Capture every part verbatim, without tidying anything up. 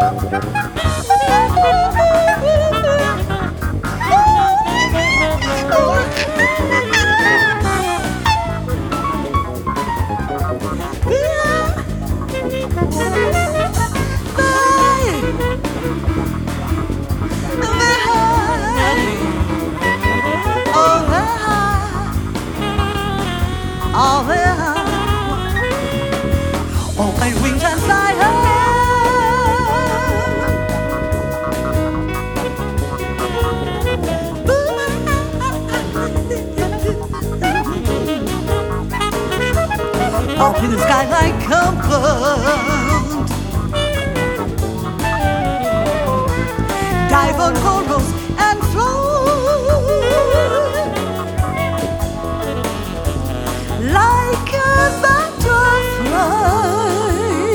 Open wings and fly high. Up in the sky like comfort. Dive on corals and float like a butterfly.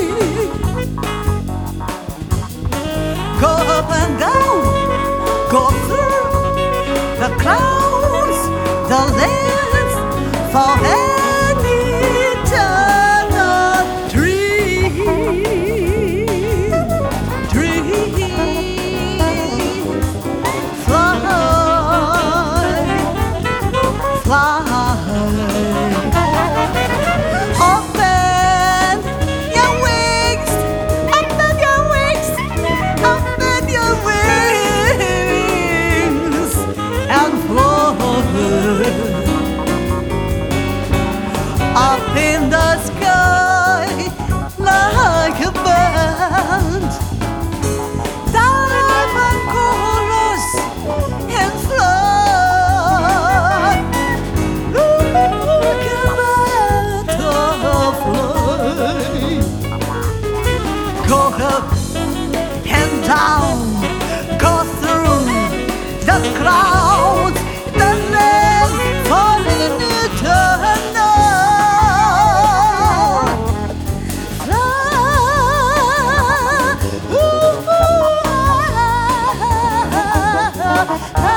Go up and down, go through the clouds, the lands, for an eternal dream. Dream. Fly, fly. Open your wings, open your wings, open your wings and fly up in the sky like a bird. Dive and chorus and fly. Look at butterfly. Go up and down, go through the clouds, the land for an eternal fly. Ooh, ah, ah,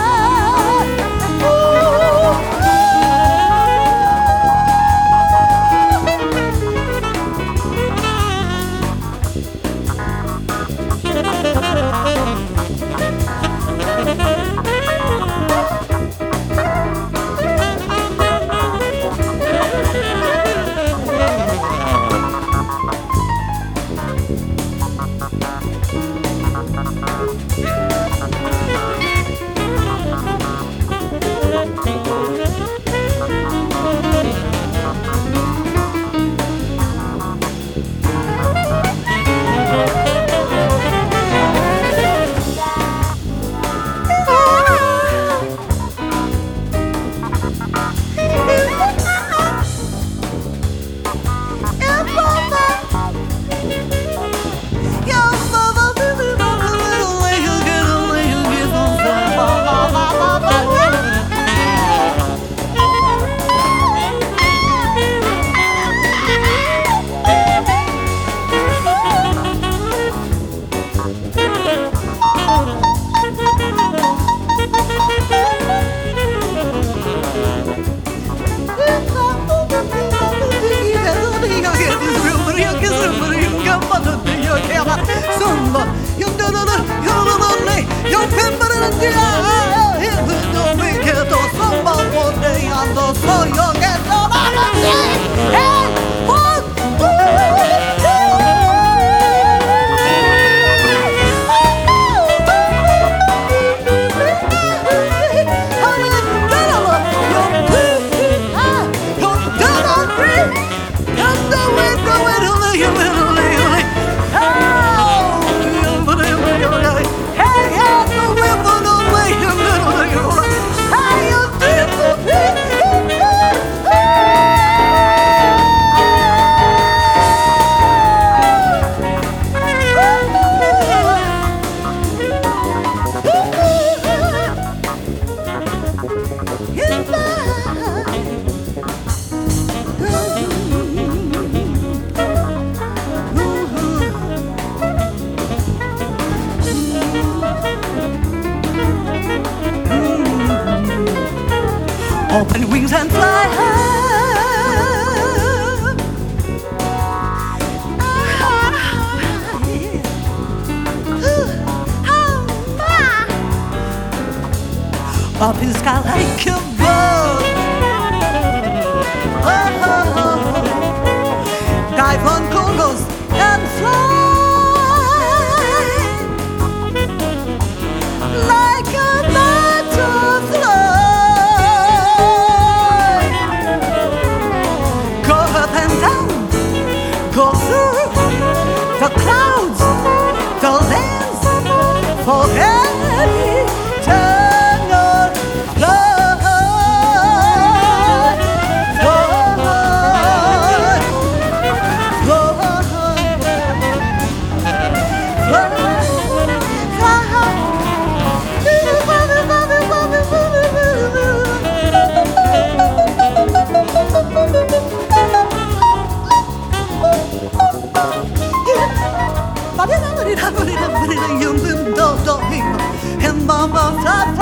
Zumba, you do the you do the you pimper and the you do me get to samba one day and the so you get to hey one open wings and fly high. up in the sky like a bird. Oh, oh, oh. Dive on corals and fly like a butterfly. Go up and down, go through the clouds, the lands, forget eternal flight, flight, flight.